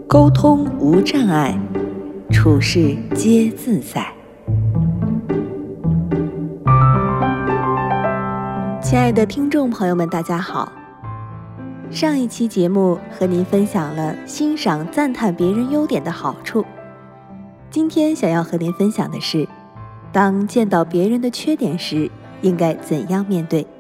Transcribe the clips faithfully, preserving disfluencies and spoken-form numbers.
沟通无障碍，处事皆自在。亲爱的听众朋友们，大家好。上一期节目和您分享了欣赏赞叹别人优点的好处，今天想要和您分享的是，当见到别人的缺点时，应该怎样面对。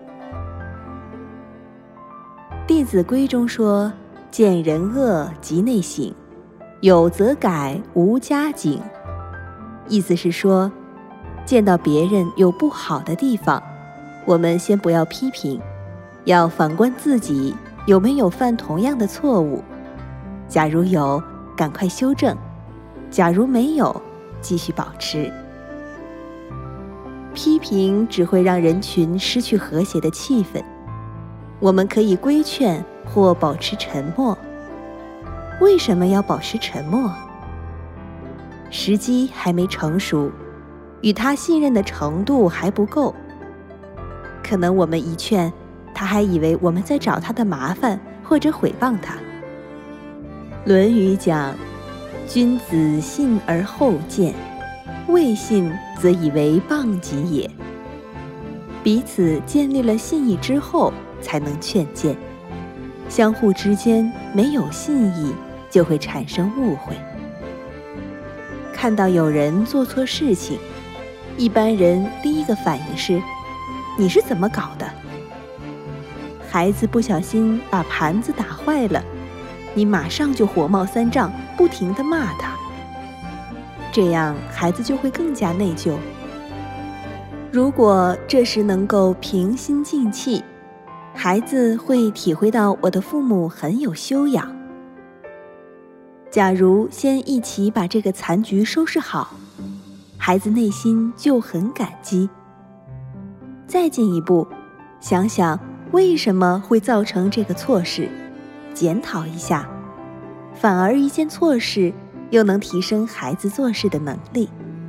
弟子规中说，见人恶即内省，有则改，无加警。意思是说，见到别人有不好的地方，我们先不要批评，要反观自己有没有犯同样的错误。假如有，赶快修正；假如没有，继续保持。批评只会让人群失去和谐的气氛。我们可以规劝或保持沉默。为什么要保持沉默？时机还没成熟，与他信任的程度还不够。可能我们一劝，他还以为我们在找他的麻烦或者毁谤他。论语讲，君子信而后见，未信则以为谤己也。彼此建立了信义之后，才能劝谏。相互之间没有信义，就会产生误会。看到有人做错事情，一般人第一个反应是，你是怎么搞的？孩子不小心把盘子打坏了，你马上就火冒三丈，不停地骂他。这样孩子就会更加内疚。如果这时能够平心静气，孩子会体会到我的父母很有修养。假如先一起把这个残局收拾好，孩子内心就很感激。再进一步，想想为什么会造成这个错事，检讨一下，反而一件错事又能提升孩子做事的能力。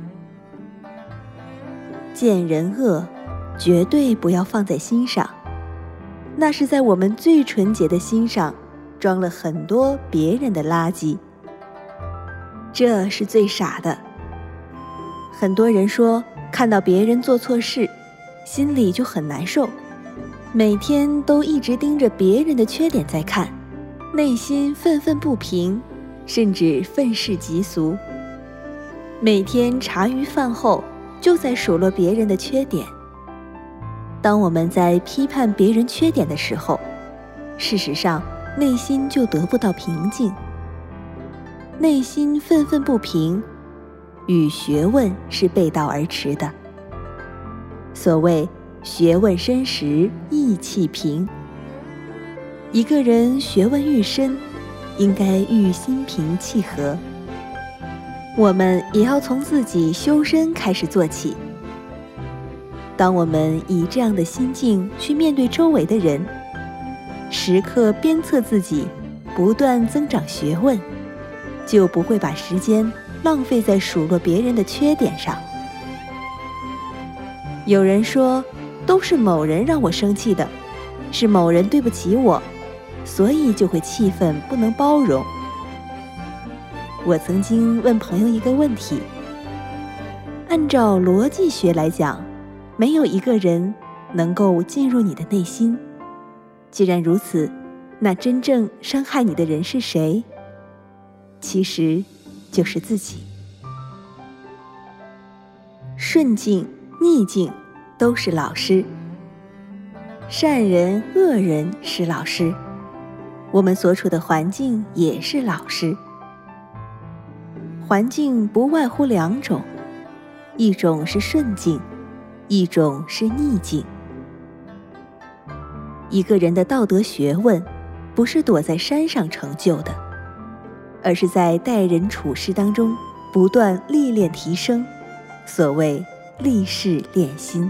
见人恶，绝对不要放在心上，那是在我们最纯洁的心上装了很多别人的垃圾。这是最傻的。很多人说，看到别人做错事，心里就很难受，每天都一直盯着别人的缺点在看，内心愤愤不平，甚至愤世嫉俗。每天茶余饭后就在数落别人的缺点。当我们在批判别人缺点的时候，事实上内心就得不到平静。内心愤愤不平，与学问是背道而驰的。所谓学问深时意气平。一个人学问愈深，应该愈心平气和。我们也要从自己修身开始做起。当我们以这样的心境去面对周围的人，时刻鞭策自己，不断增长学问，就不会把时间浪费在数落别人的缺点上。有人说，都是某人让我生气的，是某人对不起我，所以就会气愤不能包容。我曾经问朋友一个问题，按照逻辑学来讲，没有一个人能够进入你的内心。既然如此，那真正伤害你的人是谁？其实就是自己。顺境、逆境都是老师，善人、恶人是老师，我们所处的环境也是老师。环境不外乎两种，一种是顺境，一种是逆境。一个人的道德学问，不是躲在山上成就的，而是在待人处事当中不断历练提升，所谓历事练心。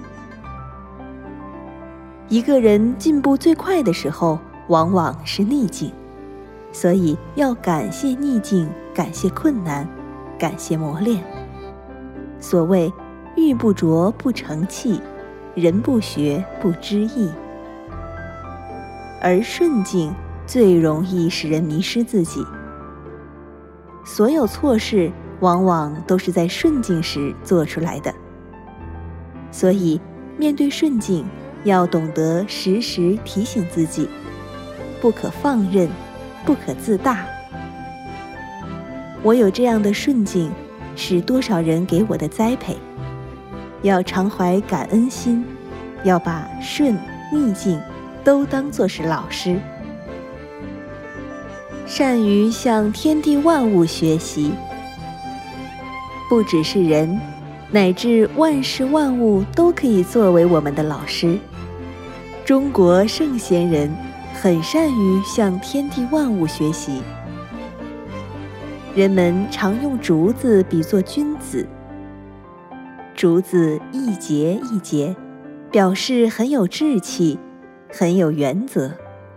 一个人进步最快的时候，往往是逆境，所以要感谢逆境，感谢困难，感谢磨练。所谓玉不琢不成器，人不学不知义。而顺境最容易使人迷失自己， 所有错事往往都是在顺境时做出来的。所以，面对顺境，要懂得时时提醒自己，不可放任，不可自大。我有这样的顺境，是多少人给我的栽培。要常怀感恩心，要把顺逆境都当作是老师。善于向天地万物学习，不只是人，乃至万事万物都可以作为我们的老师。中国圣贤人很善于向天地万物学习。人们常用竹子比作君子，竹子一节一节，表示很有志气，很有原则。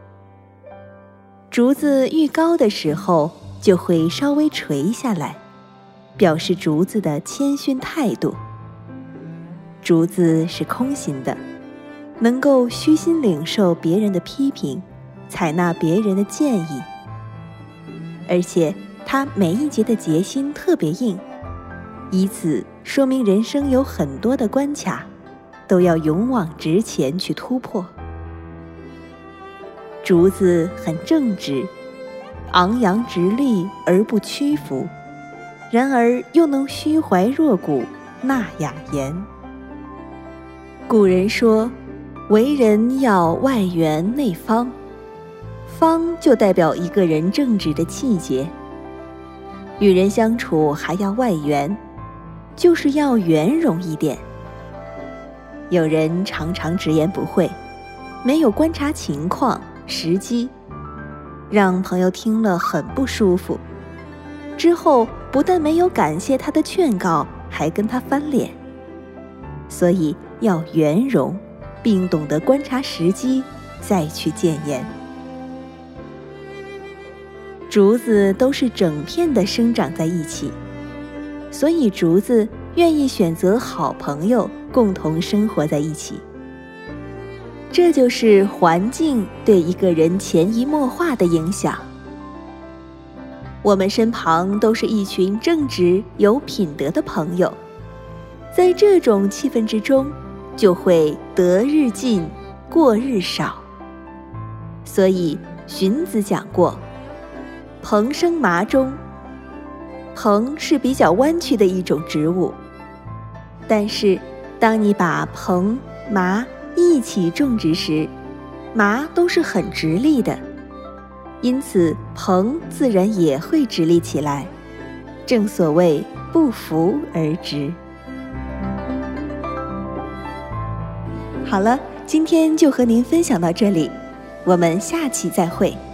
竹子愈高的时候，就会稍微垂下来，表示竹子的谦逊态度。竹子是空心的，能够虚心领受别人的批评，采纳别人的建议，而且它每一节的节心特别硬，以此说明人生有很多的关卡，都要勇往直前去突破。竹子很正直，昂扬直立而不屈服，然而又能虚怀若谷，纳雅言。古人说，为人要外圆内方，方就代表一个人正直的气节。与人相处还要外圆，就是要圆融一点。有人常常直言不讳，没有观察情况时机，让朋友听了很不舒服，之后不但没有感谢他的劝告，还跟他翻脸。所以要圆融，并懂得观察时机，再去谏言。竹子都是整片的生长在一起，所以竹子愿意选择好朋友，共同生活在一起。这就是环境对一个人潜移默化的影响。我们身旁都是一群正直有品德的朋友，在这种气氛之中，就会得日进，过日少。所以荀子讲过，蓬生麻中。蓬是比较弯曲的一种植物，但是当你把蓬、麻一起种植时，麻都是很直立的，因此蓬自然也会直立起来。正所谓不扶而直。好了，今天就和您分享到这里，我们下期再会。